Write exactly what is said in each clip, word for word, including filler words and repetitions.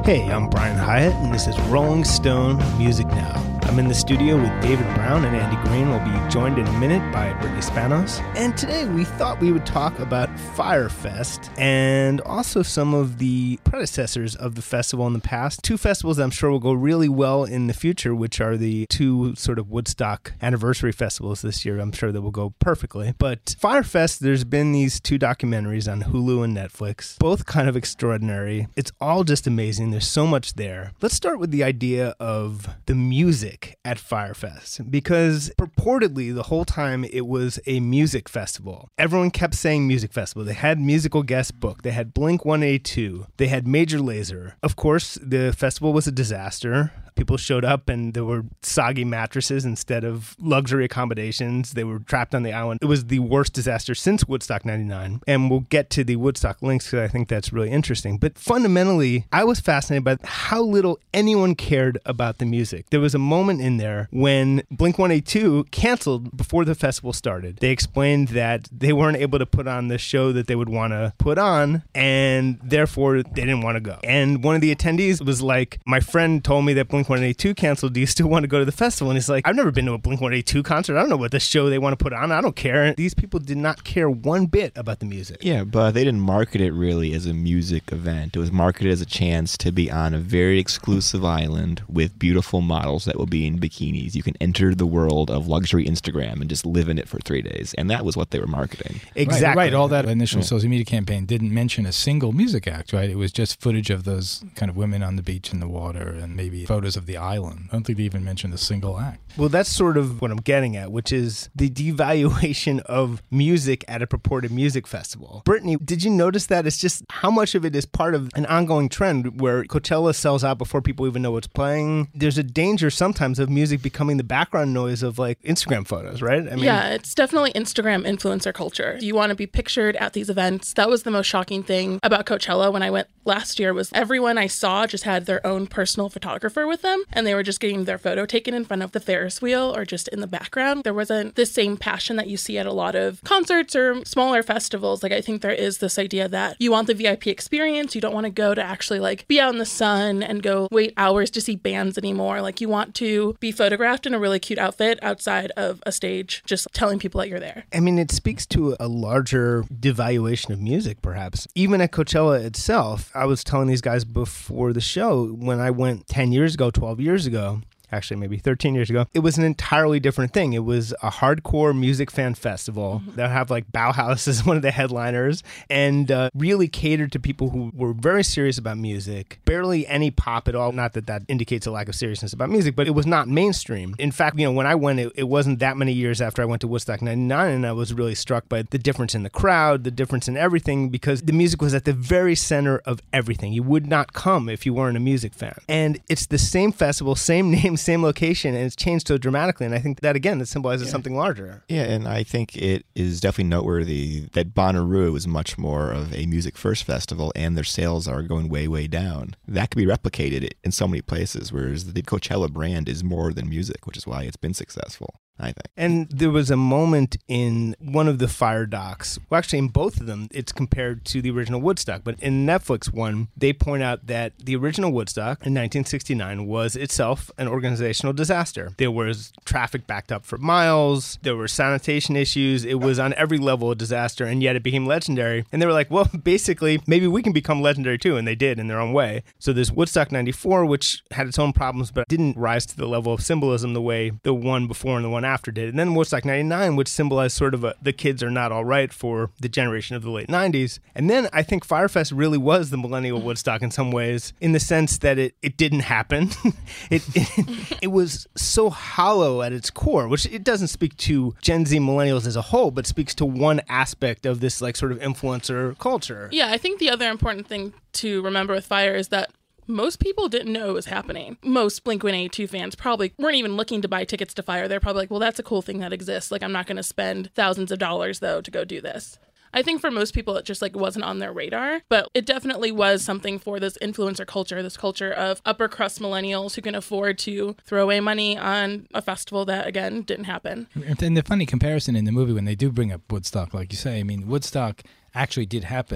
Hey, I'm Brian Hyatt, and this is Rolling Stone Music Now. I'm in the studio with David Brown and Andy Green. We'll be joined in a minute by Brittany Spanos. And today we thought we would talk about Fyre Fest and also some of the predecessors of the festival in the past. Two festivals that I'm sure will go really well in the future, which are the two sort of Woodstock anniversary festivals this year. I'm sure that will go perfectly. But Fyre Fest, there's been these two documentaries on Hulu and Netflix, both kind of extraordinary. It's all just amazing. There's so much there. Let's start with the idea of the music at Fyre Fest, because purportedly the whole time it was a music festival. Everyone kept saying music festival. They had musical guests booked. They had Blink one eighty-two. They had Major Lazer. Of course, the festival was a disaster. People showed up and there were soggy mattresses instead of luxury accommodations. They were trapped on the island. It was the worst disaster since Woodstock ninety-nine. And we'll get to the Woodstock links because I think that's really interesting. But fundamentally, I was fascinated by how little anyone cared about the music. There was a moment in there when Blink one eighty-two canceled before the festival started. They explained that they weren't able to put on the show that they would want to put on, and therefore they didn't want to go. And one of the attendees was like, my friend told me that Blink one eighty-two canceled. Do you still want to go to the festival? And he's like, I've never been to a Blink one eighty-two concert. I don't know what the show they want to put on. I don't care. These people did not care one bit about the music. Yeah, but they didn't market it really as a music event. It was marketed as a chance to be on a very exclusive island with beautiful models that will be in bikinis. You can enter the world of luxury Instagram and just live in it for three days. And that was what they were marketing. Exactly. Right, right. All that initial yeah. social media campaign didn't mention a single music act, right? It was just footage of those kind of women on the beach in the water and maybe photos of the island. I don't think they even mentioned a single act. Well, that's sort of what I'm getting at, which is the devaluation of music at a purported music festival. Brittany, did you notice that? It's just how much of it is part of an ongoing trend where Coachella sells out before people even know what's playing. There's a danger sometimes of music becoming the background noise of like Instagram photos, right? I mean, yeah, it's definitely Instagram influencer culture. You want to be pictured at these events. That was the most shocking thing about Coachella when I went last year was everyone I saw just had their own personal photographer with them, and they were just getting their photo taken in front of the Ferris wheel or just in the background. There wasn't the same passion that you see at a lot of concerts or smaller festivals. Like, I think there is this idea that you want the V I P experience. You don't want to go to actually like be out in the sun and go wait hours to see bands anymore. Like, you want to be photographed in a really cute outfit outside of a stage, just telling people that you're there. I mean, it speaks to a larger devaluation of music, perhaps. Even at Coachella itself, I was telling these guys before the show, when I went ten years ago, twelve years ago, actually maybe thirteen years ago, it was an entirely different thing. It was a hardcore music fan festival mm-hmm. that have like Bauhaus as one of the headliners and uh, really catered to people who were very serious about music. Barely any pop at all. Not that that indicates a lack of seriousness about music, but it was not mainstream. In fact, you know, when I went, it, it wasn't that many years after I went to Woodstock ninety-nine, and I was really struck by the difference in the crowd, the difference in everything, because the music was at the very center of everything. You would not come if you weren't a music fan. And it's the same festival, same name, same location, and it's changed so dramatically. And I think that, again, that symbolizes yeah. something larger. Yeah, and I think it is definitely noteworthy that Bonnaroo is much more of a music first festival, and their sales are going way, way down. That could be replicated in so many places, whereas the Coachella brand is more than music, which is why it's been successful, I think. And there was a moment in one of the Fyre docs, well, actually in both of them, it's compared to the original Woodstock, but in Netflix one, they point out that the original Woodstock in nineteen sixty-nine was itself an organizational disaster. There was traffic backed up for miles, there were sanitation issues, it was on every level a disaster, and yet it became legendary. And they were like, well, basically, maybe we can become legendary too, and they did in their own way. So there's Woodstock ninety-four, which had its own problems, but didn't rise to the level of symbolism the way the one before and the one after did. And then Woodstock ninety-nine, which symbolized sort of a, the kids are not all right for the generation of the late nineties. And then I think Fyre Fest really was the millennial Woodstock in some ways, in the sense that it, it didn't happen. it, it it was so hollow at its core, which it doesn't speak to Gen Z millennials as a whole, but speaks to one aspect of this like sort of influencer culture. Yeah, I think the other important thing to remember with Fyre is that most people didn't know it was happening. Most Blink one eighty-two fans probably weren't even looking to buy tickets to Fyre. They're probably like, well, that's a cool thing that exists. Like, I'm not going to spend thousands of dollars, though, to go do this. I think for most people, it just like wasn't on their radar, but it definitely was something for this influencer culture, this culture of upper crust millennials who can afford to throw away money on a festival that, again, didn't happen. And the funny comparison in the movie when they do bring up Woodstock, like you say, I mean, Woodstock actually did happen.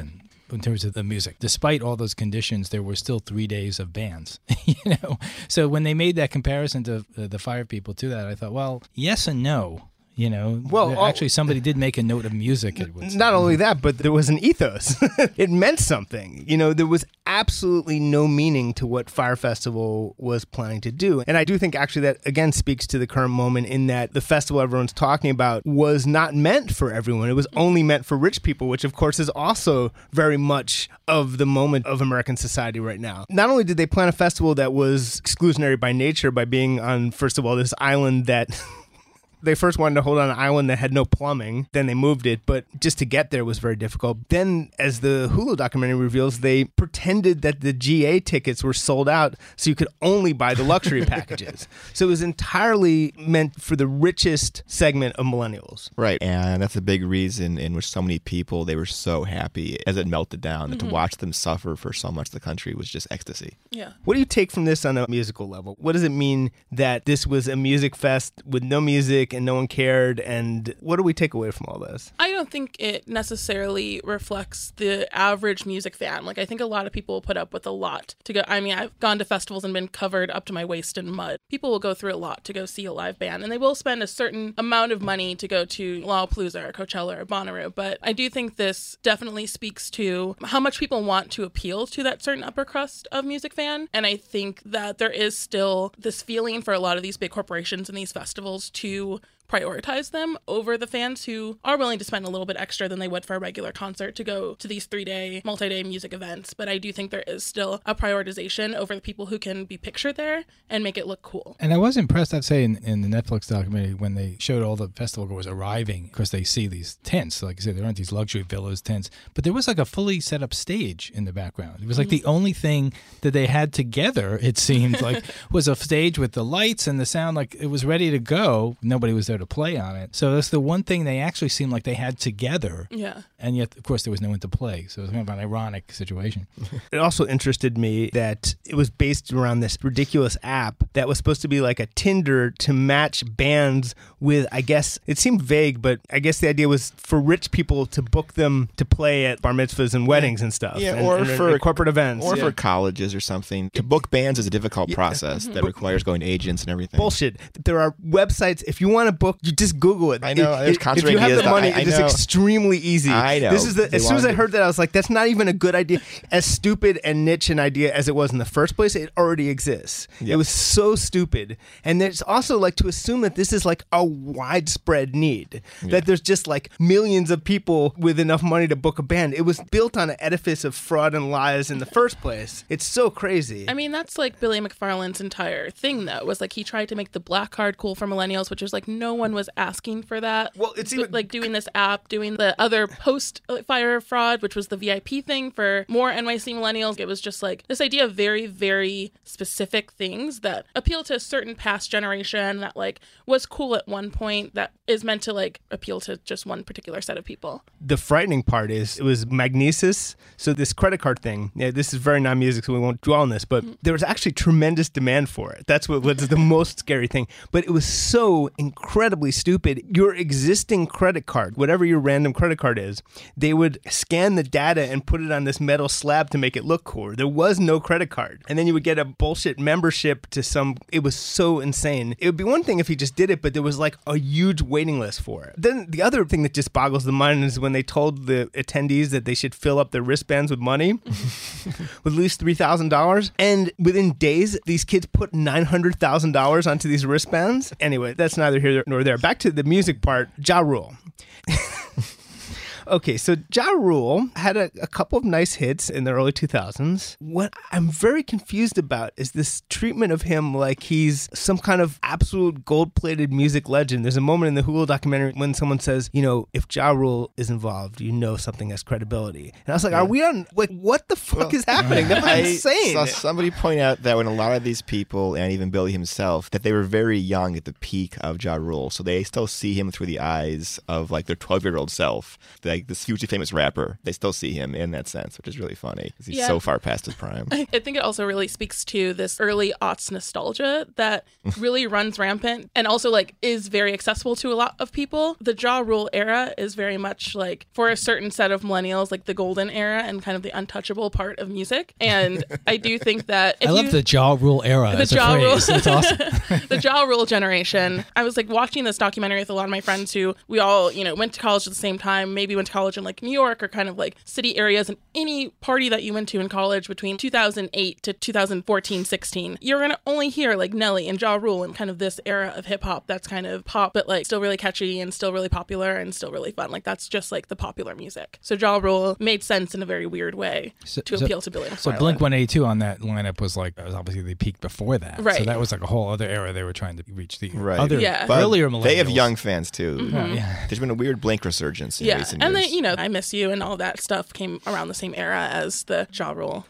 in terms of the music. Despite all those conditions, there were still three days of bands, you know? So when they made that comparison to uh, the Fire people to that, I thought, well, yes and no. You know, well, actually, somebody did make a note of music. It would not only that, but there was an ethos. It meant something. You know, there was absolutely no meaning to what Fire Festival was planning to do. And I do think actually that, again, speaks to the current moment in that the festival everyone's talking about was not meant for everyone. It was only meant for rich people, which, of course, is also very much of the moment of American society right now. Not only did they plan a festival that was exclusionary by nature by being on, first of all, this island that... They first wanted to hold on an island that had no plumbing. Then they moved it, but just to get there was very difficult. Then, as the Hulu documentary reveals, they pretended that the G A tickets were sold out so you could only buy the luxury packages. So it was entirely meant for the richest segment of millennials. Right, and that's a big reason in which so many people, they were so happy as it melted down. Mm-hmm. That to watch them suffer for so much of the country was just ecstasy. Yeah. What do you take from this on a musical level? What does it mean that this was a music fest with no music and no one cared, and what do we take away from all this? I don't think it necessarily reflects the average music fan. Like, I think a lot of people put up with a lot to go. I mean, I've gone to festivals and been covered up to my waist in mud. People will go through a lot to go see a live band, and they will spend a certain amount of money to go to Lollapalooza or Coachella or Bonnaroo. But I do think this definitely speaks to how much people want to appeal to that certain upper crust of music fan. And I think that there is still this feeling for a lot of these big corporations and these festivals to prioritize them over the fans who are willing to spend a little bit extra than they would for a regular concert to go to these three-day, multi-day music events. But I do think there is still a prioritization over the people who can be pictured there and make it look cool. And I was impressed, I'd say, in, in the Netflix documentary when they showed all the festival goers arriving, because they see these tents. Like I said, there aren't these luxury villas tents, but there was like a fully set up stage in the background. It was like mm-hmm. the only thing that they had together, it seemed like, was a stage with the lights and the sound. Like it was ready to go. Nobody was there to play on it. So that's the one thing they actually seemed like they had together. Yeah. And yet, of course, there was no one to play. So it was kind of an ironic situation. It also interested me that it was based around this ridiculous app that was supposed to be like a Tinder to match bands with, I guess, it seemed vague, but I guess the idea was for rich people to book them to play at bar mitzvahs and weddings and stuff. Yeah, and, or and, for and corporate events. Or yeah. for colleges or something. To book bands is a difficult yeah. process that requires going to agents and everything. Bullshit. There are websites, if you want to book, you just Google it. I know. It, There's it, concert if you have ideas the money, I, I it is know. extremely easy. I know. This is the, They as soon as I wanted- heard that, I was like, that's not even a good idea. As stupid and niche an idea as it was in the first place, it already exists. Yep. It was so stupid. And it's also like to assume that this is like a widespread need, Yeah. that there's just like millions of people with enough money to book a band. It was built on an edifice of fraud and lies in the first place. It's so crazy. I mean, that's like Billy McFarland's entire thing, though, was like he tried to make the black card cool for millennials, which was like no one was asking for that. Well, it's even like doing this app, doing the other post fire fraud, which was the V I P thing for more N Y C millennials. It was just like this idea of very, very specific things that appeal to a certain past generation that like was cool at one point that is meant to like appeal to just one particular set of people. The frightening part is it was Magnesis. So this credit card thing, yeah, this is very non-music, so we won't dwell on this, but mm-hmm. there was actually tremendous demand for it. That's what was the most scary thing. But it was so incredibly stupid. Your existing credit card, whatever your random credit card is, they would scan the data and put it on this metal slab to make it look cool. There was no credit card. And then you would get a bullshit membership to some, it was so insane. It would be one thing if he just did it, but there was like a huge waiting list for it. Then the other thing that just boggles the mind is when they told the attendees that they should fill up their wristbands with money, with at least three thousand dollars. And within days, these kids put nine hundred thousand dollars onto these wristbands. Anyway, that's neither here nor there. Back to the music part, Ja Rule. Okay, so Ja Rule had a, a couple of nice hits in the early two thousands. What I'm very confused about is this treatment of him like he's some kind of absolute gold-plated music legend. There's a moment in the Hulu documentary when someone says, you know, if Ja Rule is involved, you know something has credibility. And I was like, yeah. are we on, like, what the fuck well, is happening? That's I insane. saw somebody point out that when a lot of these people, and even Billy himself, that they were very young at the peak of Ja Rule. So they still see him through the eyes of, like, their twelve-year-old self. Like, like this hugely famous rapper, they still see him in that sense, which is really funny because he's Yeah. so far past his prime. I think it also really speaks to this early aughts nostalgia that really runs rampant and also like is very accessible to a lot of people. The Ja Rule era is very much like for a certain set of millennials, like the golden era and kind of the untouchable part of music. And I do think that if I love you, the Ja Rule era the as a Ja Rule, phrase. It's awesome. the Ja Rule generation. I was like watching this documentary with a lot of my friends who we all, you know, went to college at the same time, maybe went to college in like New York or kind of like city areas, and any party that you went to in college between two thousand eight to two thousand fourteen, sixteen, you're going to only hear like Nelly and Ja Rule and kind of this era of hip hop that's kind of pop, but like still really catchy and still really popular and still really fun. Like that's just like the popular music. So Ja Rule made sense in a very weird way So- to so- appeal to Billy McFarlane. So Blink one eighty-two on that lineup was like, was obviously they peaked before that. So Right. that was like a whole other era they were trying to reach the Right. other Yeah. But earlier millennials. they have young fans too. Yeah, yeah. There's been a weird Blink resurgence in Yeah, recent and years. then, you know, I Miss You and all that stuff came around the same era as the Ja Rule.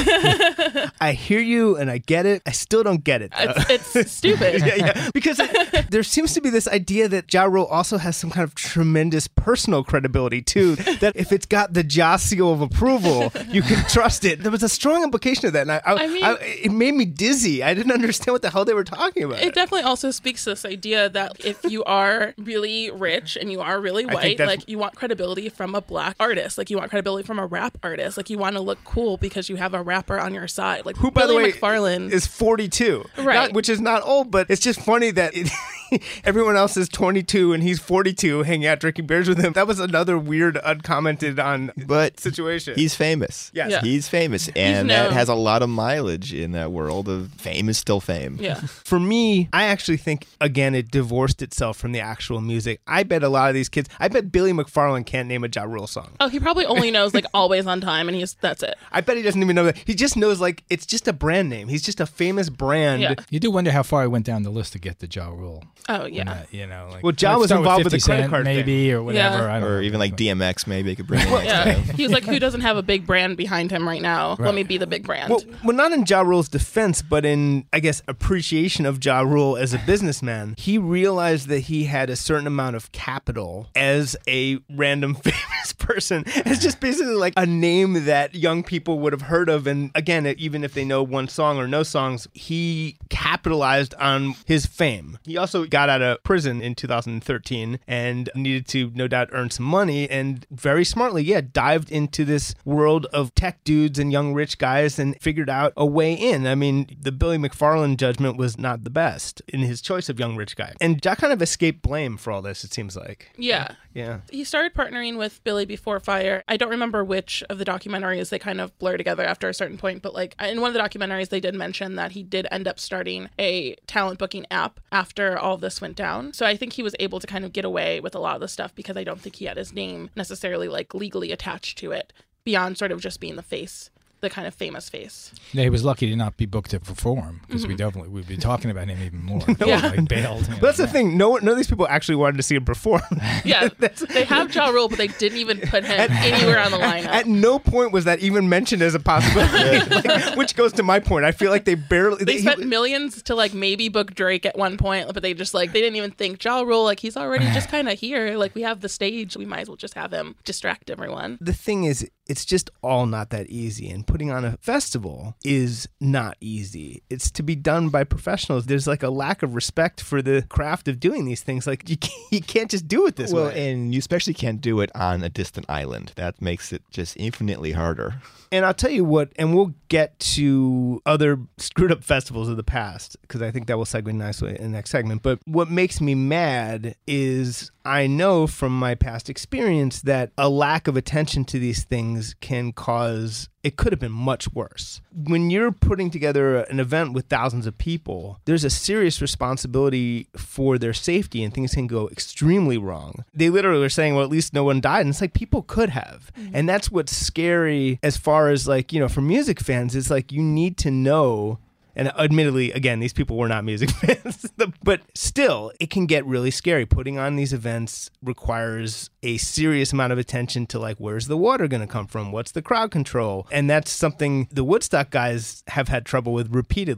I hear you and I get it. I still don't get it, though. It's, it's stupid. yeah, yeah. Because it, there seems to be this idea that Ja Rule also has some kind of tremendous personal credibility, too. That if it's got the Ja seal of approval, you can trust it. There was a strong implication of that. And I, I, I mean- I, it made me dizzy. I didn't understand what the hell they were talking about. It definitely also speaks to this idea that if you are really rich and you are really think white, that's- like you want credibility from a black artist, like you want credibility from a rap artist, like you want to look cool because you have a rapper on your side. Like Who, by Billy the way, McFarlane is forty-two. Right. Not- which is not old, but it's just funny that it, everyone else is twenty-two and he's forty-two hanging out drinking beers with him. That was another weird, uncommented on but situation. he's famous. Yes. Yeah. He's famous. And known. that has a lot of mileage in that world of fame is still fame. Yeah. For me, I actually think, again, it divorced itself from the actual music. I bet a lot of these kids, I bet Billy McFarlane can't name a Ja Rule song. Oh, he probably only knows like Always on Time, and he's that's it. I bet he doesn't even know that. He just knows, like, it's just a brand name. He's just a famous brand. Yeah. You do wonder how far I went down the list to get the Ja Rule. Oh yeah. Uh, you know, like Well, Ja let's was start involved with fifty the credit Cent card thing. maybe, or whatever. Yeah. I don't Or know. even like D M X maybe could bring in next Yeah. time. He was like, who doesn't have a big brand behind him right now? Let Right. me be the big brand. Well, well, not in Ja Rule's defense, but in, I guess, appreciation of Ja Rule as a businessman. He realized that he had a certain amount of capital as a random famous person. It's just basically like a name that young people would have heard of. And again, even if they know one song or no songs, he capitalized on his fame. He also got out of prison in two thousand thirteen and needed to, no doubt, earn some money. And very smartly, yeah, dived into this world of tech dudes and young rich guys and figured out a way in. I mean, the Billy McFarlane judgment was not the best in his choice of young rich guy. And Ja kind of escaped blame for all this, it seems like. yeah. Yeah. He started partnering with Billy before Fire. I don't remember which of the documentaries they kind of blur together after a certain point, but like in one of the documentaries, they did mention that he did end up starting a talent booking app after all this went down. So I think he was able to kind of get away with a lot of the stuff because I don't think he had his name necessarily like legally attached to it beyond sort of just being the face. The kind of famous face. Yeah, he was lucky to not be booked to perform because Mm-hmm. we definitely we'd be talking about him even more. Yeah. Like bailed. you know. But that's the thing. No, none of these people actually wanted to see him perform. Yeah, they have Ja Rule, but they didn't even put him anywhere on the lineup. At no point was that even mentioned as a possibility. Like, which goes to my point. I feel like they barely. They he- spent millions to like maybe book Drake at one point, but they just like they didn't even think Ja Rule, like he's already just kind of here. Like we have the stage, we might as well just have him distract everyone. the thing is, it's just all not that easy. And putting on a festival is not easy. It's to be done by professionals. There's like a lack of respect for the craft of doing these things. Like you can't, you can't just do it this Well, way. and you especially can't do it on a distant island. That makes it just infinitely harder. And I'll tell you what, and we'll get to other screwed up festivals of the past, because I think that will segue nicely in the next segment. But what makes me mad is I know from my past experience that a lack of attention to these things can cause, it could have been much worse. When you're putting together an event with thousands of people, there's a serious responsibility for their safety, and things can go extremely wrong. They literally were saying, well, at least no one died. And it's like, people could have. Mm-hmm. And that's what's scary as far as like, you know, for music fans, it's like you need to know. And admittedly, again, these people were not music fans, but still, it can get really scary. Putting on these events requires a serious amount of attention to like, where's the water going to come from? What's the crowd control? And that's something the Woodstock guys have had trouble with repeatedly.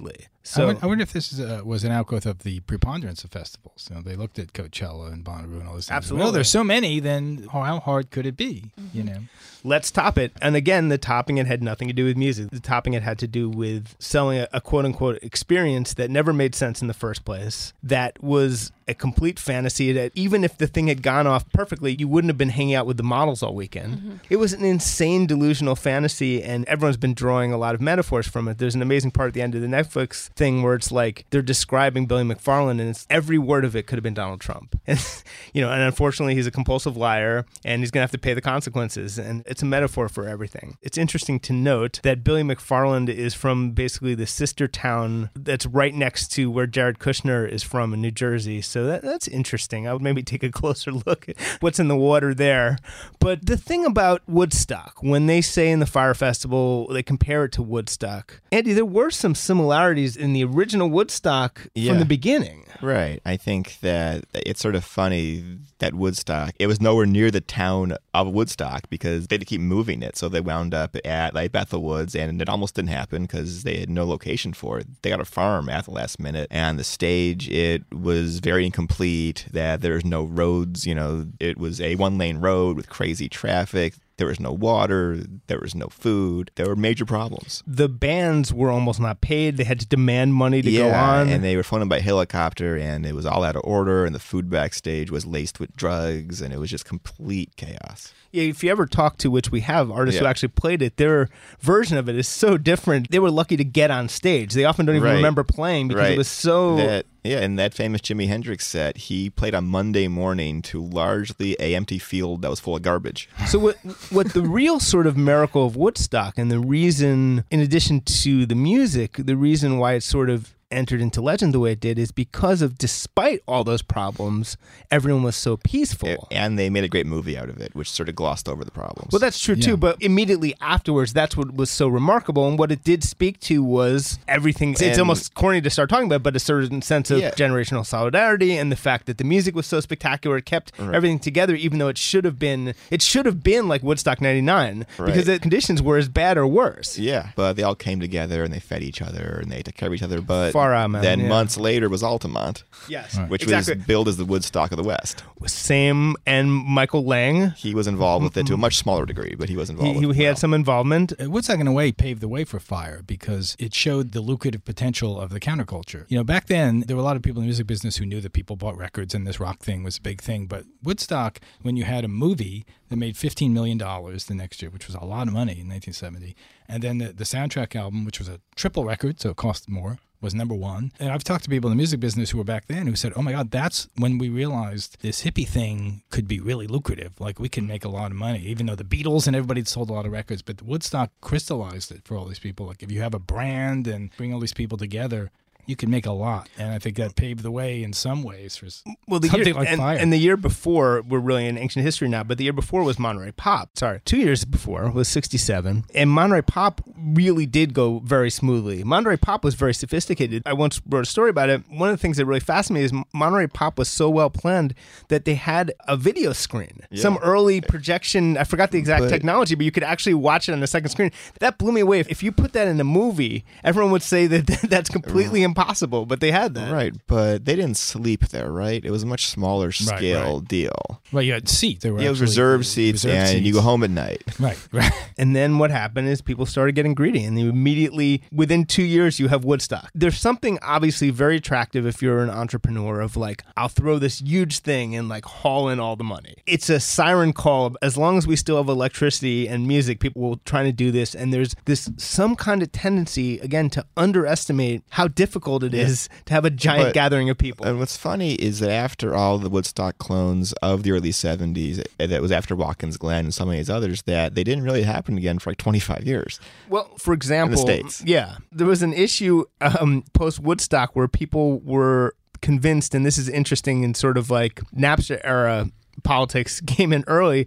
So I, wonder, I wonder if this is a, was an outgrowth of the preponderance of festivals. You know, they looked at Coachella and Bonnaroo and all those things. Absolutely. Well, there's so many, then how hard could it be? Mm-hmm. You know. let's top it. And again, the topping it had nothing to do with music. The topping it had to do with selling a, a quote unquote experience that never made sense in the first place. That was a complete fantasy that even if the thing had gone off perfectly, you wouldn't have been hanging out with the models all weekend. Mm-hmm. It was an insane delusional fantasy, and everyone's been drawing a lot of metaphors from it. There's an amazing part at the end of the Netflix thing where it's like they're describing Billy McFarland, and it's every word of it could have been Donald Trump. And, you know, and unfortunately, he's a compulsive liar, and he's going to have to pay the consequences. And it's a metaphor for everything. It's interesting to note that Billy McFarland is from basically the sister town that's right next to where Jared Kushner is from in New Jersey. So that, that's interesting. I would maybe take a closer look at what's in the water there. But the thing about Woodstock, when they say in the Fire Festival, they compare it to Woodstock, Andy, there were some similarities in the original Woodstock Yeah. from the beginning. Right. I think that it's sort of funny that Woodstock, it was nowhere near the town of Woodstock because they had to keep moving it. So they wound up at like Bethel Woods, and it almost didn't happen because they had no location for it. They got a farm at the last minute, and the stage, it was very incomplete, that there's no roads. You know, it was a one-lane road with crazy traffic. There was no water. There was no food. There were major problems. The bands were almost not paid. They had to demand money to yeah, go on. And they were flown in by helicopter, and it was all out of order, and the food backstage was laced with drugs, and it was just complete chaos. Yeah, if you ever talk to, which we have, artists who Yeah. actually played it, their version of it is so different. They were lucky to get on stage. They often don't even Right. remember playing because Right. it was so... That, yeah, and that famous Jimi Hendrix set, he played on Monday morning to largely a empty field that was full of garbage. So what what the real sort of miracle of Woodstock, and the reason, in addition to the music, the reason why it sort of entered into legend the way it did is because of, despite all those problems, everyone was so peaceful. And they made a great movie out of it, which sort of glossed over the problems. Well, that's true Yeah. too, but immediately afterwards, that's what was so remarkable. And what it did speak to was everything. It's And- almost corny to start talking about, but a certain sense of Yeah. generational solidarity, and the fact that the music was so spectacular, it kept Right. everything together, even though it should have been, it should have been like Woodstock ninety-nine, Right. because the conditions were as bad or worse. Yeah, but they all came together, and they fed each other, and they took care of each other. But Far out, man, then yeah. months later was Altamont, Yes, which exactly. was billed as the Woodstock of the West. Same, and Michael Lang, He was involved with it to a much smaller degree, but he was involved he, with he it had well. some involvement. Uh, Woodstock, in a way, paved the way for Fire because it showed the lucrative potential of the counterculture. You know, back then, there were a lot of people in the music business who knew that people bought records and this rock thing was a big thing. But Woodstock, when you had a movie that made fifteen million dollars the next year, which was a lot of money in nineteen seventy, and then the, the soundtrack album, which was a triple record, so it cost more, was number one. And I've talked to people in the music business who were back then who said, oh my God, that's when we realized this hippie thing could be really lucrative. Like we can make a lot of money, even though the Beatles and everybody sold a lot of records. But Woodstock crystallized it for all these people. Like if you have a brand and bring all these people together, you can make a lot. And I think that paved the way in some ways for Well, the something year, like and, Fire. and the year before, we're really in ancient history now, but the year before was Monterey Pop. Sorry, two years before was sixty-seven. And Monterey Pop really did go very smoothly. Monterey Pop was very sophisticated. I once wrote a story about it. One of the things that really fascinated me is Monterey Pop was so well planned that they had a video screen. Yeah. Some early projection, I forgot the exact But- technology, but you could actually watch it on the second screen. That blew me away. If, if you put that in a movie, everyone would say that that's completely impossible, but they had that. Right, but they didn't sleep there, right? It was a much smaller scale right. deal. well, you had seats. There were Yeah, it was actually reserved seats, reserved and seats. you go home at night. Right, right. And then what happened is people started getting greedy, and you immediately, within two years, you have Woodstock. There's something obviously very attractive if you're an entrepreneur of like, I'll throw this huge thing and like haul in all the money. It's a siren call. As long as we still have electricity and music, people will try to do this. And there's this some kind of tendency, again, to underestimate how difficult it is to have a giant But- gathering of people. And what's funny is that after all the Woodstock clones of the early seventies, that was after Watkins Glen and some of these others, that they didn't really happen again for like twenty-five years. Well, for example, States. yeah, there was an issue um, post Woodstock where people were convinced, and this is interesting in sort of like Napster era politics came in early,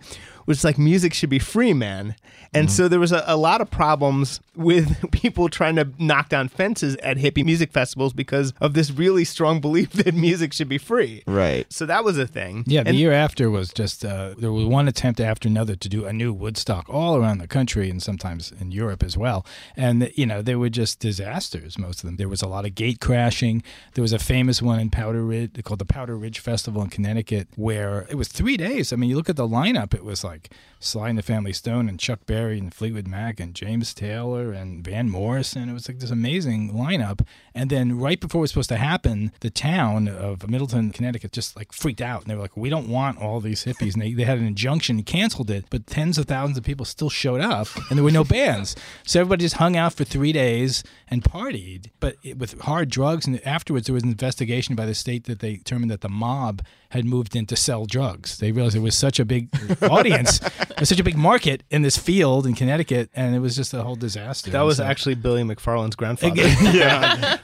was like music should be free, man. And mm-hmm. so there was a, a lot of problems with people trying to knock down fences at hippie music festivals because of this really strong belief that music should be free. Right. So that was a thing. Yeah, the and, year after was just, uh, there was one attempt after another to do a new Woodstock all around the country and sometimes in Europe as well. And, you know, they were just disasters, most of them. There was a lot of gate crashing. There was a famous one in Powder Ridge called the Powder Ridge Festival in Connecticut where it was three days. I mean, you look at the lineup, it was like Sly and the Family Stone and Chuck Berry and Fleetwood Mac and James Taylor and Van Morrison. It was like this amazing lineup. And then right before it was supposed to happen, the town of Middleton, Connecticut just like freaked out. And they were like, we don't want all these hippies. And they, they had an injunction and canceled it. But tens of thousands of people still showed up and there were no bands. So everybody just hung out for three days and partied, but it, with hard drugs. And afterwards, there was an investigation by the state that they determined that the mob had moved in to sell drugs. They realized there was such a big audience, there's such a big market in this field in Connecticut, and it was just a whole disaster. That was so, actually Billy McFarland's grandfather. yeah.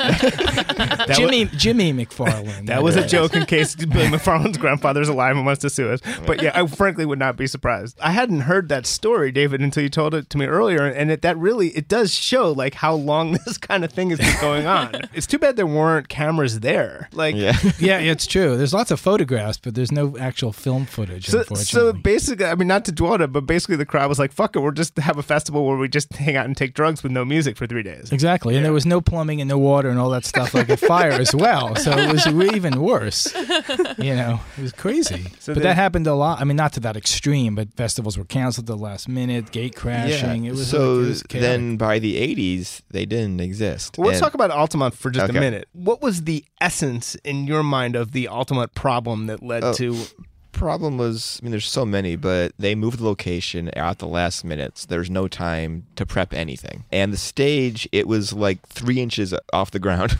that Jimmy was, Jimmy McFarland. That was a joke in case Billy McFarland's grandfather's alive and wants to sue us. But yeah, I frankly would not be surprised. I hadn't heard that story, David, until you told it to me earlier, and it, that really, it does show like how long this kind of thing has been going on. It's too bad there weren't cameras there. Like, yeah. yeah, it's true. There's lots of photographs, but there's no actual film footage, so, unfortunately. So basically, I mean, not to dwell on it, but basically the crowd was like, fuck it, we'll just have a festival where we just hang out and take drugs with no music for three days. Exactly. Yeah. And there was no plumbing and no water and all that stuff like at Fire as well. So it was even worse. You know, it was crazy. So but they, that happened a lot. I mean, not to that extreme, but festivals were canceled at the last minute, gate crashing. Yeah. It was so like, it was then by the eighties, they didn't exist. Well, let's and, talk about Altamont for just okay. a minute. What was the essence in your mind of the Altamont problem that led oh. to... Problem was, I mean, there's so many, but they moved the location at the last minutes. There's no time to prep anything. And the stage, it was like three inches off the ground.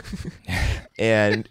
and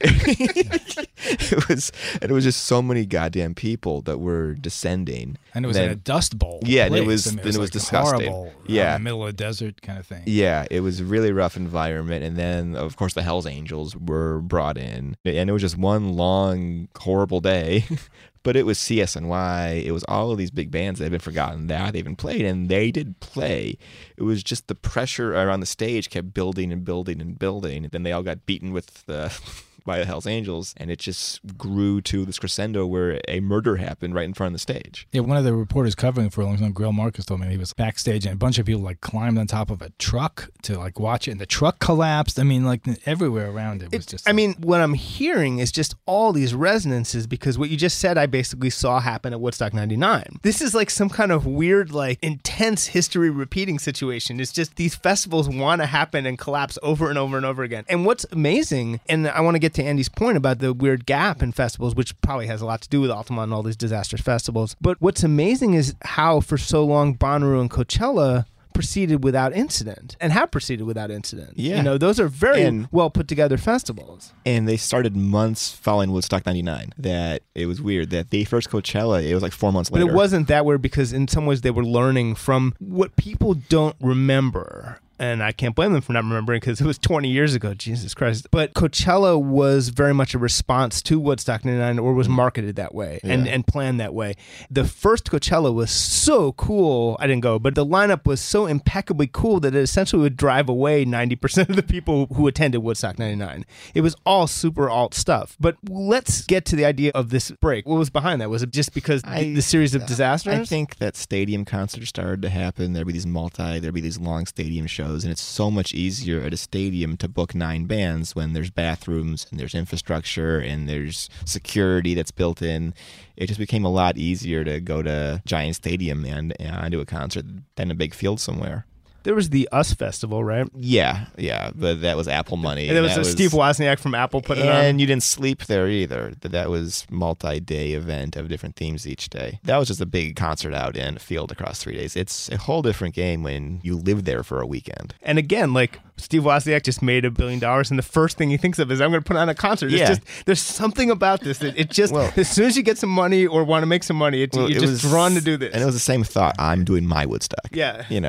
it was and it was just so many goddamn people that were descending. And it was then, in a dust bowl. Yeah, place. and it was, I mean, it and was, it was like disgusting. Horrible, yeah. in the middle of the desert kind of thing. Yeah, it was a really rough environment. And then, of course, the Hells Angels were brought in. And it was just one long, horrible day. But it was C S N Y. It was all of these big bands that had been forgotten that they even played, and they did play. It was just the pressure around the stage kept building and building and building. And then they all got beaten with the by the Hells Angels, and it just grew to this crescendo where a murder happened right in front of the stage. Yeah, one of the reporters covering it for a long time, Grail Marcus, told me he was backstage and a bunch of people like climbed on top of a truck to like watch it, and the truck collapsed. I mean, like everywhere around it was it, just. I like, mean, what I'm hearing is just all these resonances because what you just said, I basically saw happen at Woodstock ninety-nine. This is like some kind of weird, like intense history repeating situation. It's just these festivals want to happen and collapse over and over and over again. And what's amazing, and I want to get to Andy's point about the weird gap in festivals, which probably has a lot to do with Altamont and all these disastrous festivals. But what's amazing is how for so long Bonnaroo and Coachella proceeded without incident and have proceeded without incident. Yeah. You know, those are very and, well put together festivals. And they started months following Woodstock ninety-nine. That it was weird that the first Coachella, it was like four months but later. But it wasn't that weird because in some ways they were learning from what people don't remember. And I can't blame them for not remembering because it was twenty years ago. Jesus Christ. But Coachella was very much a response to Woodstock ninety-nine, or was marketed that way yeah. and, and planned that way. The first Coachella was so cool. I didn't go, but the lineup was so impeccably cool that it essentially would drive away ninety percent of the people who attended Woodstock ninety-nine. It was all super alt stuff. But let's get to the idea of this break. What was behind that? Was it just because I, the, the series of disasters? I think that stadium concerts started to happen. There'd be these multi, there'd be these long stadium shows. And it's so much easier at a stadium to book nine bands when there's bathrooms and there's infrastructure and there's security that's built in. It just became a lot easier to go to Giant Stadium and, and do a concert than a big field somewhere. There was the US Festival, right? Yeah, yeah, but that was Apple money. And there was, that was Steve Wozniak from Apple put it on. And you didn't sleep there either. That was multi-day event of different themes each day. That was just a big concert out in a field across three days. It's a whole different game when you live there for a weekend. And again, like Steve Wozniak just made a billion dollars, and the first thing he thinks of is, I'm going to put on a concert. Yeah. It's just, there's something about this that it just, well, as soon as you get some money or want to make some money, it, well, you're it just was, drawn to do this. And it was the same thought. I'm doing my Woodstock. Yeah. You know.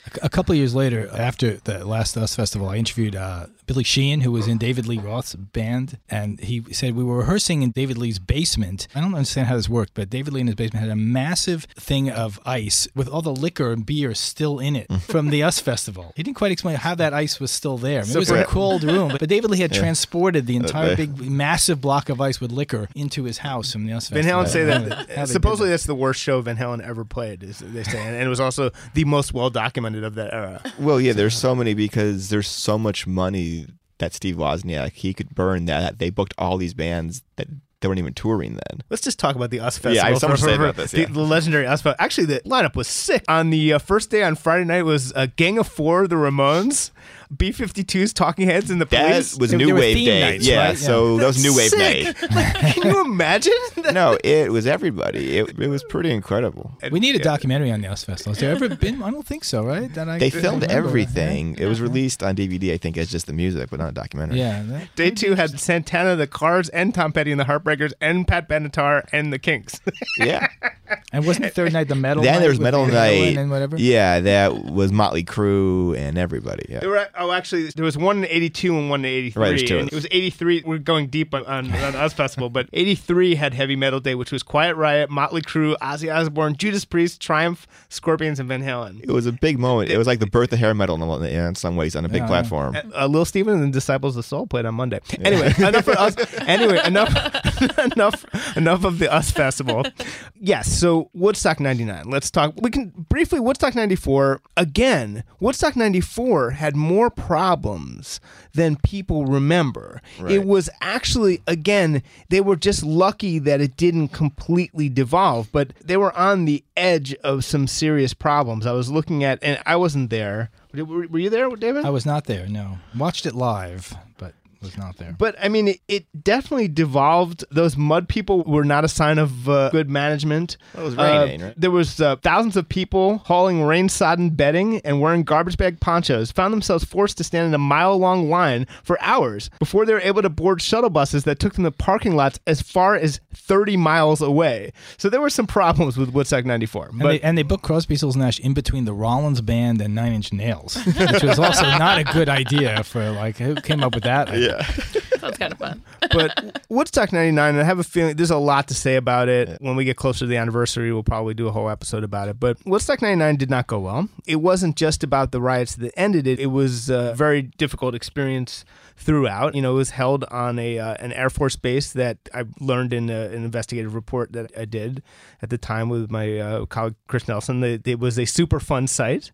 A couple of years later, after the Last Us Festival, I interviewed uh, Billy Sheehan, who was in David Lee Roth's band, and he said we were rehearsing in David Lee's basement. I don't understand how this worked, but David Lee in his basement had a massive thing of ice with all the liquor and beer still in it from the Us Festival. He didn't quite explain how that ice was still there. I mean, it was a cold room, but David Lee had yeah. transported the entire big, massive block of ice with liquor into his house from the Us Van Festival. Halen say that, that supposedly that. that's the worst show Van Halen ever played, is they say, and it was also the most well documented of that era. Well, yeah, there's so many because there's so much money that Steve Wozniak, he could burn that. They booked all these bands that they weren't even touring then. Let's just talk about the Us Festival. Yeah, I have so much for, to say for, about this. Yeah. The, the legendary Us Festival. Actually, the lineup was sick. On the uh, first day on Friday night was a Gang of Four, the Ramones, B fifty-two's Talking Heads, and the Police. That was They- New they were Wave theme Day. nights, yeah, right? so Yeah. that was New Wave Sick. Day. Like, can you imagine? No, it was everybody. It, it was pretty incredible. We need a documentary on the Us Festival. Has there ever been? I don't think so, right? That I They can filmed remember. everything. It was released on D V D, I think, as just the music, but not a documentary. Yeah. that- Day two had Santana, the Cars, and Tom Petty and the Heartbreakers, and Pat Benatar and the Kinks. Yeah. And wasn't the third night the metal Then night there was with Metal Van Halen Night. and whatever? Yeah, that was Motley Crue and everybody. Yeah. There were, oh, actually, there was one in eighty-two and one in eighty-three. Right, there's two. And it was eighty-three. We're going deep on, on, on Us Festival, but eighty-three had Heavy Metal Day, which was Quiet Riot, Motley Crue, Ozzy Osbourne, Judas Priest, Triumph, Scorpions, and Van Halen. It was a big moment. It was like the birth of hair metal in, in some ways on a big Yeah, platform. Uh, Lil Steven and Disciples of Soul played on Monday. Anyway, enough of us. Anyway, enough, enough, enough of the Us Festival. Yes. So Woodstock ninety-nine. Let's talk. We can briefly Woodstock ninety-four. Again, Woodstock ninety-four had more problems than people remember. Right. It was actually, again, they were just lucky that it didn't completely devolve, but they were on the edge of some serious problems. I was looking at, and I wasn't there. Were, were you there, David? I was not there, no. Watched it live, but was not there. But, I mean, it, it definitely devolved. Those mud people were not a sign of uh, good management. Well, it was raining, Uh, right? There was uh, thousands of people hauling rain-sodden bedding and wearing garbage bag ponchos found themselves forced to stand in a mile-long line for hours before they were able to board shuttle buses that took them to parking lots as far as thirty miles away. So there were some problems with Woodstock ninety-four. And, But they, and they booked Crosby, Stills, Nash in between the Rollins Band and Nine Inch Nails, which was also not a good idea for, like, who came up with that? Yeah. Sounds kind of fun. but Woodstock ninety-nine, I have a feeling there's a lot to say about it. When we get closer to the anniversary, we'll probably do a whole episode about it. But Woodstock ninety-nine did not go well. It wasn't just about the riots that ended it. It was a very difficult experience throughout. You know, it was held on a uh, an Air Force base that I learned in a, an investigative report that I did at the time with my uh, colleague Chris Nelson. That it was a super fun site.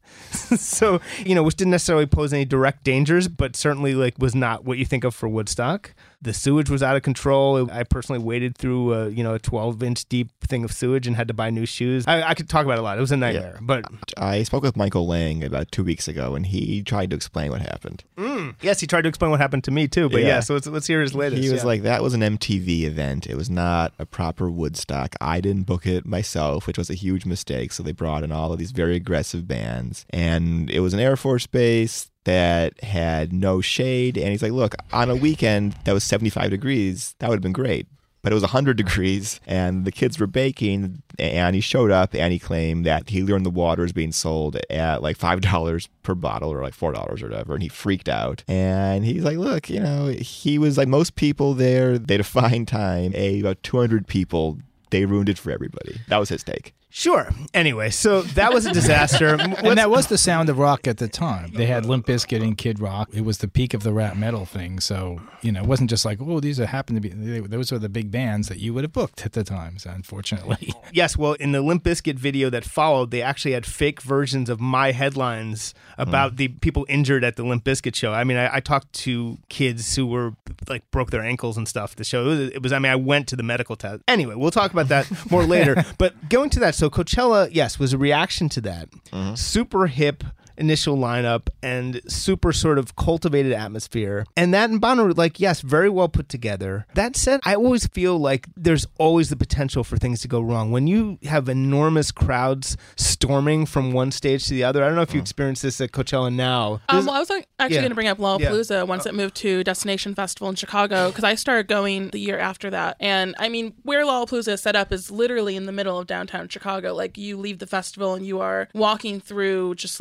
So, you know, which didn't necessarily pose any direct dangers, but certainly like was not what you think of for Woodstock. The sewage was out of control. I personally waded through a, you know, a twelve inch deep thing of sewage and had to buy new shoes. I, I could talk about it a lot. It was a nightmare. Yeah. But I spoke with Michael Lang about two weeks ago, and he tried to explain what happened. mm, yes, he tried to explain what happened to me too. But yeah, Yeah. so let's, let's hear his latest. He was yeah. like, that was an M T V event. It was not a proper Woodstock. I didn't book it myself, which was a huge mistake. So they brought in all of these very aggressive bands. And it was an Air Force base that had no shade. And he's like, look, on a weekend that was seventy-five degrees, that would have been great. But it was one hundred degrees, and the kids were baking, and he showed up, and he claimed that he learned the water was being sold at like five dollars per bottle, or like four dollars or whatever, and he freaked out. And he's like, look, you know, he was like most people there, they had a fine time. A, about two hundred people, they ruined it for everybody. That was his take. Sure. Anyway, so that was a disaster. And that was the sound of rock at the time. They had Limp Bizkit and Kid Rock. It was the peak of the rap metal thing. So, you know, it wasn't just like, oh, these are happen to be, they, those are the big bands that you would have booked at the time, so unfortunately. Yes, well, in the Limp Bizkit video that followed, they actually had fake versions of my headlines about mm. the people injured at the Limp Bizkit show. I mean, I, I talked to kids who were, like, broke their ankles and stuff. The show, it was, it was, I mean, I went to the medical test. Anyway, we'll talk about that more later. But going to that, so Coachella, yes, was a reaction to that. Mm-hmm. Super hip initial lineup and super sort of cultivated atmosphere. And that and Bonnaroo, like, yes, very well put together. That said, I always feel like there's always the potential for things to go wrong. When you have enormous crowds storming from one stage to the other, I don't know if you experienced this at Coachella now. Um, well, I was actually yeah. going to bring up Lollapalooza yeah. once it moved to Destination Festival in Chicago, because I started going the year after that. And I mean, where Lollapalooza is set up is literally in the middle of downtown Chicago. Like, you leave the festival and you are walking through just like all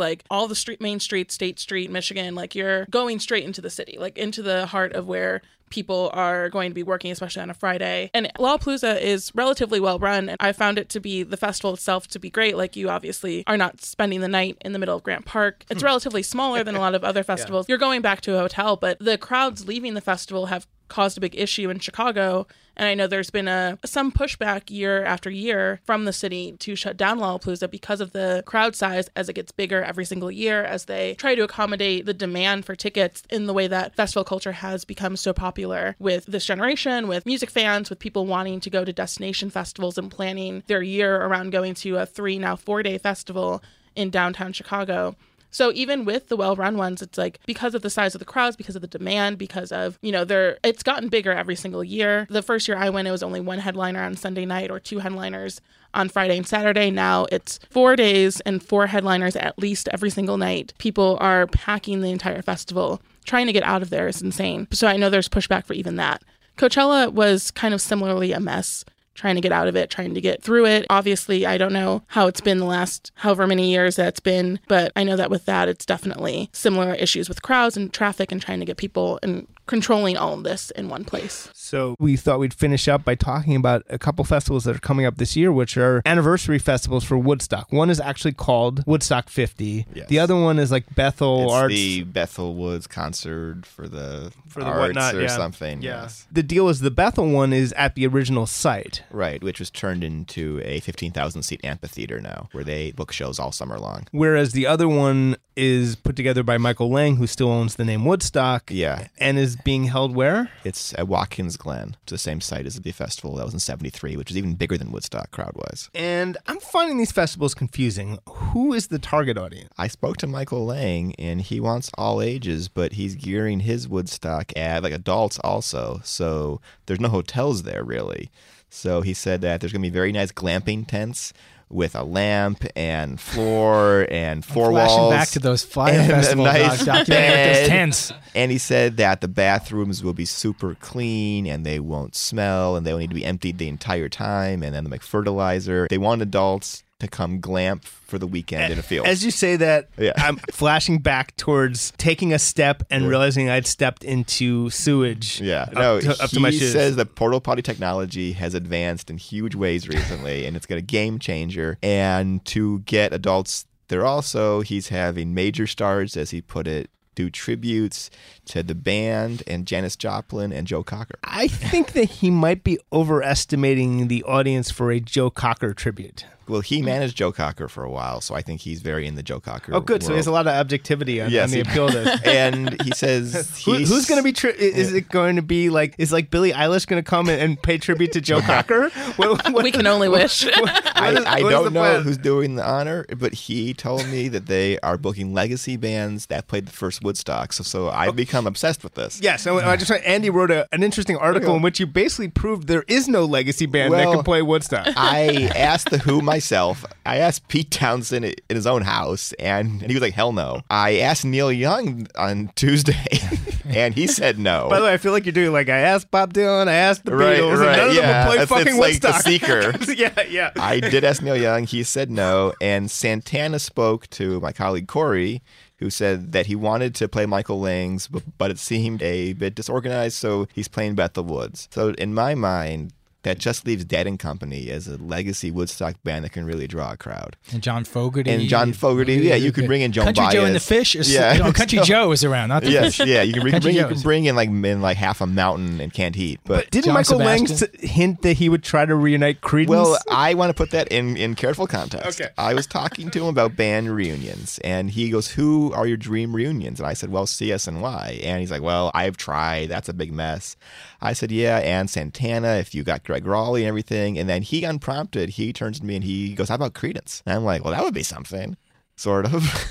all the street, main streets, State Street, Michigan, like you're going straight into the city, like into the heart of where people are going to be working, especially on a Friday. And Lollapalooza is relatively well run. And I found it to be, the festival itself to be great. Like you obviously are not spending the night in the middle of Grant Park. It's relatively smaller than a lot of other festivals. Yeah. You're going back to a hotel, but the crowds leaving the festival have caused a big issue in Chicago. And I know there's been a some pushback year after year from the city to shut down Lollapalooza because of the crowd size as it gets bigger every single year, as they try to accommodate the demand for tickets in the way that festival culture has become so popular with this generation, with music fans, with people wanting to go to destination festivals and planning their year around going to a three, now four-day festival in downtown Chicago. So even with the well-run ones, it's like because of the size of the crowds, because of the demand, because of, you know, they're, it's gotten bigger every single year. The first year I went, it was only one headliner on Sunday night or two headliners on Friday and Saturday. Now it's four days and four headliners at least every single night. People are packing the entire festival. Trying to get out of there is insane. So I know there's pushback for even that. Coachella was kind of similarly a mess. Trying to get out of it, trying to get through it. Obviously, I don't know how it's been the last however many years that's been, but I know that with that, it's definitely similar issues with crowds and traffic and trying to get people and controlling all of this in one place. So we thought we'd finish up by talking about a couple festivals that are coming up this year, which are anniversary festivals for Woodstock. One is actually called Woodstock fifty. Yes. The other one is like Bethel it's Arts. the Bethel Woods concert for the, for the arts whatnot, or yeah. something. Yeah. Yes. The deal is the Bethel one is at the original site. Right, which was turned into a fifteen thousand seat amphitheater now, where they book shows all summer long. Whereas the other one is put together by Michael Lang, who still owns the name Woodstock. Yeah. And is being held where? It's at Watkins Glen, to the same site as the festival that was in seventy-three, which is even bigger than Woodstock crowd-wise. And I'm finding these festivals confusing. Who is the target audience? I spoke to Michael Lang, and he wants all ages, but he's gearing his Woodstock at like adults also, so there's no hotels there really. So he said that there's going to be very nice glamping tents with a lamp and floor and four I'm walls. flashing back to those Fire and Festival a nice docs documenting those bed. tents. And he said that the bathrooms will be super clean and they won't smell and they will need to be emptied the entire time, and then they'll make fertilizer. They want adults to come glamp for the weekend in a field. As you say that, Yeah. I'm flashing back towards taking a step and realizing I'd stepped into sewage. Yeah, up no, to, up he to my shoes. says that portal potty technology has advanced in huge ways recently, and it's got a game changer. And to get adults there also, he's having major stars, as he put it, do tributes to the band and Janis Joplin and Joe Cocker. I think that he might be overestimating the audience for a Joe Cocker tribute. Well, he managed Joe Cocker for a while, so I think he's very in the Joe Cocker Oh, good. world. So he has a lot of objectivity on, Yes, on the he- appeal of this. And he says Who, he's, who's going to be? Tri- is it going to be like? Is like Billie Eilish going to come and, and pay tribute to Joe Cocker? What, what, We can only wish. I, what is- I what is don't the know plan? who's doing the honor, but he told me that they are booking legacy bands that played the first Woodstock. So, so I've become obsessed with this. Yes, and I just Andy wrote a, an interesting article in which you basically proved there is no legacy band that Well, can play Woodstock. I asked the Who myself. I asked Pete Townsend in his own house, and, and he was like, hell no. I asked Neil Young on Tuesday, and he said no. By the way, I feel like you're doing like I asked Bob Dylan, I asked the Right, Beatles, right, and none of yeah. them will play It's- fucking it's like The Woodstock. Seeker. yeah, yeah. I did ask Neil Young. He said no. And Santana spoke to my colleague Corey, who said that he wanted to play Michael Lang's, but, but it seemed a bit disorganized, so he's playing Bethel Woods. So in my mind, that just leaves Dead and Company as a legacy Woodstock band that can really draw a crowd. And John Fogerty. And John Fogerty, yeah, you could bring in Joan Country Baez. Joe and the Fish. Or Yeah. yeah. No, Country So- Joe is around, not the Yes, Fish. yeah, you can bring, Country bring you Joe's. can bring in like in like half a mountain and can't heat. But, But didn't John Michael Lang Sebastian? s- hint that he would try to reunite Creedence? well, I want to put that in, in careful context. Okay. I was talking to him about band reunions, and he goes, who are your dream reunions? And I said, well, C S N Y. And he's like, well, I've tried. That's a big mess. I said, yeah, and Santana, if you got Greg Raleigh and everything. And then he, unprompted, he turns to me and he goes, how about Creedence? And I'm like, well, that would be something, sort of.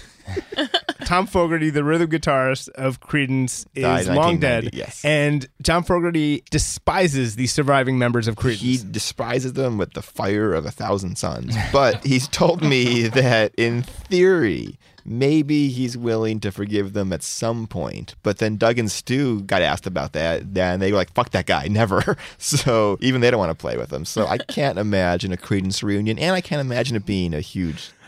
Tom Fogerty, the rhythm guitarist of Creedence, Died is in long nineteen ninety, dead. yes. And John Fogerty despises the surviving members of Creedence. He despises them with the fire of a thousand suns. But he's told me that in theory, maybe he's willing to forgive them at some point. But then Doug and Stu got asked about that, and they were like, fuck that guy, never. So even they don't want to play with him. So I can't imagine a Creedence reunion, and I can't imagine it being a huge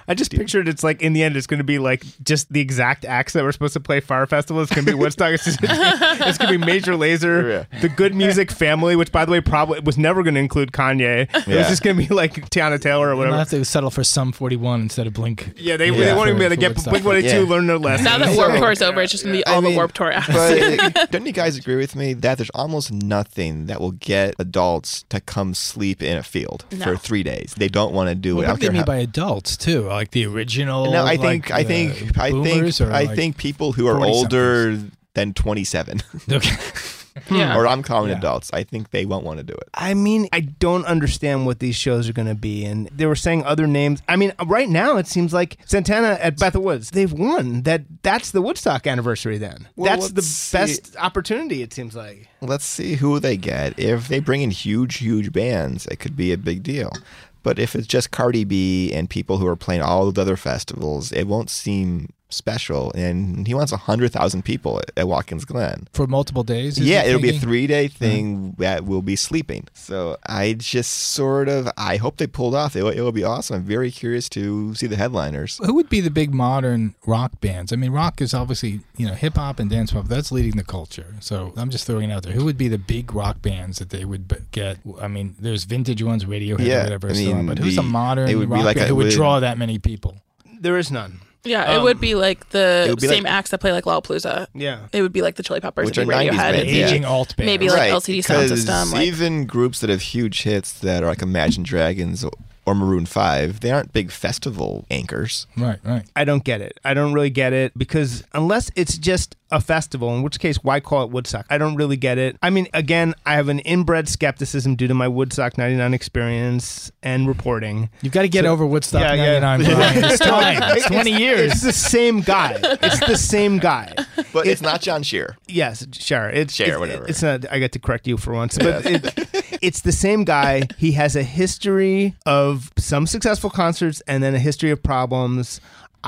I just pictured it's like in the end, it's going to be like just the exact acts that were supposed to play Fire Festival. It's going to be Woodstock. It's, just, it's going to be Major Lazer, Yeah. the Good Music Family, which by the way probably was never going to include Kanye. It was Yeah. just going to be like Tiana Taylor or We'll whatever. have to settle for Sum forty-one instead of Blink. Yeah, they, Yeah. they won't even be For- able to for get Woodstock. Blink one eighty-two, Yeah. learn their lesson. Now that Warped Tour is over, it's just gonna be all I mean, the Warped Tour acts. But don't you guys agree with me that there's almost nothing that will get adults to come sleep in a field No. for three days? They don't want to do What it. I do don't they care mean how- by adults too? Like the original? No, I like, think I uh, think I think boomers or I like think people who are forty-somethings? older than twenty-seven, Okay. yeah. or I'm calling Yeah. adults. I think they won't want to do it. I mean, I don't understand what these shows are going to be. And they were saying other names. I mean, right now it seems like Santana at Bethel Woods, they've won. That That's the Woodstock anniversary then. Well, that's the let's see. best opportunity, it seems like. Let's see who they get. If they bring in huge, huge bands, it could be a big deal. But if it's just Cardi B and people who are playing all the other festivals, it won't seem special. And he wants one hundred thousand people at, at Watkins Glen. For multiple days? is Yeah, he it'll be a thinking? three-day thing that will be sleeping. So I just sort of, I hope they pulled off. It will, it will be awesome. I'm very curious to see the headliners. Who would be the big modern rock bands? I mean, rock is obviously, you know, hip hop and dance pop. That's leading the culture. So I'm just throwing it out there. Who would be the big rock bands that they would b- get? I mean, there's vintage ones, Radiohead Yeah, or whatever. I still on, mean, but who's the- a modern it would be rock like band a- who would would- draw that many people? There is none. Yeah, it Um, would be like the it would be same like- acts that play like Lollapalooza. Yeah. It would be like the Chili Peppers, Which it'd be are nineties Radiohead, bands, it'd be yeah. Aging alt band. maybe like L C D Sound because System. Like, even groups that have huge hits that are like Imagine Dragons or Maroon five, they aren't big festival anchors. Right, right. I don't get it. I don't really get it because unless it's just a festival, in which case, why call it Woodstock? I don't really get it. I mean, again, I have an inbred skepticism due to my Woodstock ninety-nine experience and reporting. You've got to get So- over Woodstock Yeah, yeah. ninety-nine, Brian. It's time. It's twenty It's years. the same guy. It's the same guy. But it's not John Shearer. Yes, sure. It's Share, it's, whatever. It's not. I got to correct you for once, but it, it's the same guy. He has a history of some successful concerts and then a history of problems.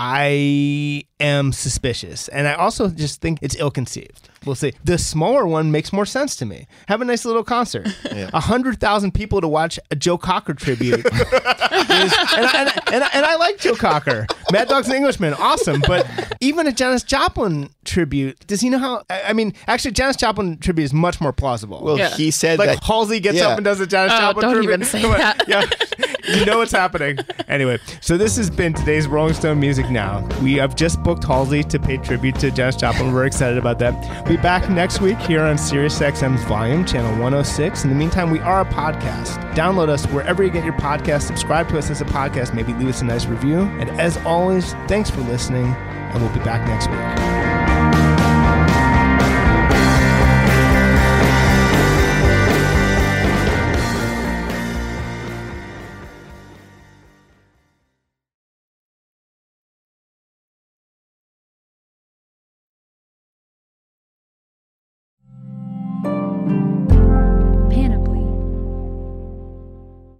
I am suspicious, and I also just think it's ill-conceived. We'll see. The smaller one makes more sense to me. Have a nice little concert. A Yeah. hundred thousand people to watch a Joe Cocker tribute. is, and, I, and, I, and, I, and I like Joe Cocker. Mad Dog's an Englishman, awesome. But even a Janis Joplin tribute, does he know how? I, I mean, actually, Janis Joplin tribute is much more plausible. Well, Yeah. he said like that. Halsey gets yeah. up and does a Janis Oh, Joplin don't tribute. even say Come on. that. Yeah. You know what's happening. Anyway, so this has been today's Rolling Stone Music Now. We have just booked Halsey to pay tribute to Janis Joplin. We're excited about that. We'll be back next week here on SiriusXM's Volume, channel one oh six. In the meantime, we are a podcast. Download us wherever you get your podcast. Subscribe to us as a podcast. Maybe leave us a nice review. And as always, thanks for listening, and we'll be back next week.